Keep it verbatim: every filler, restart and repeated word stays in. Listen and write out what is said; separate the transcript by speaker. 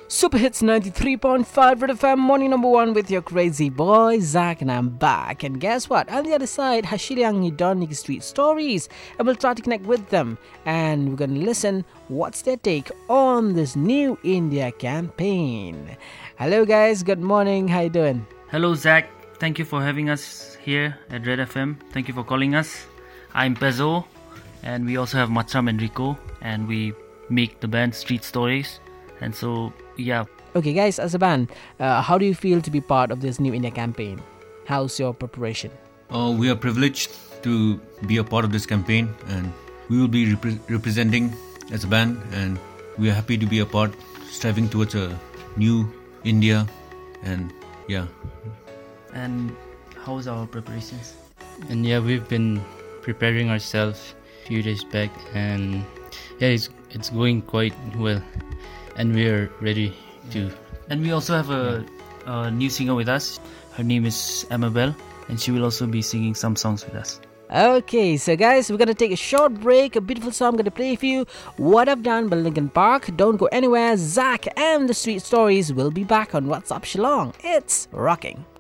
Speaker 1: Super Hits ninety-three point five Red F M, morning number one with your crazy boy, Zach, and I'm back. And guess what? On the other side, Hashiliang Nidonik Street Stories. And we'll try to connect with them. And we're going to listen what's their take on this New India campaign. Hello guys, good morning. How you doing?
Speaker 2: Hello Zach. Thank you for having us here at Red F M. Thank you for calling us. I'm Pezzo. And we also have Matram and Rico. And we make the band Street Stories. And so, yeah.
Speaker 1: Okay guys, as a band, uh, how do you feel to be part of this New India campaign? How's your preparation?
Speaker 3: Uh, we are privileged to be a part of this campaign, and we will be repre- representing as a band, and we are happy to be a part, striving towards a new India, and yeah.
Speaker 2: And how's our preparations?
Speaker 4: And yeah, we've been preparing ourselves a few days back, and yeah, it's it's going quite well. And we are ready to.
Speaker 2: And we also have a, a new singer with us. Her name is Amabel, and she will also be singing some songs with us.
Speaker 1: Okay, so guys, we're gonna take a short break. A beautiful song I'm gonna play for you. What I've Done by Linkin Park. Don't go anywhere. Zach and the Street Stories will be back on What's Up Shillong. It's rocking.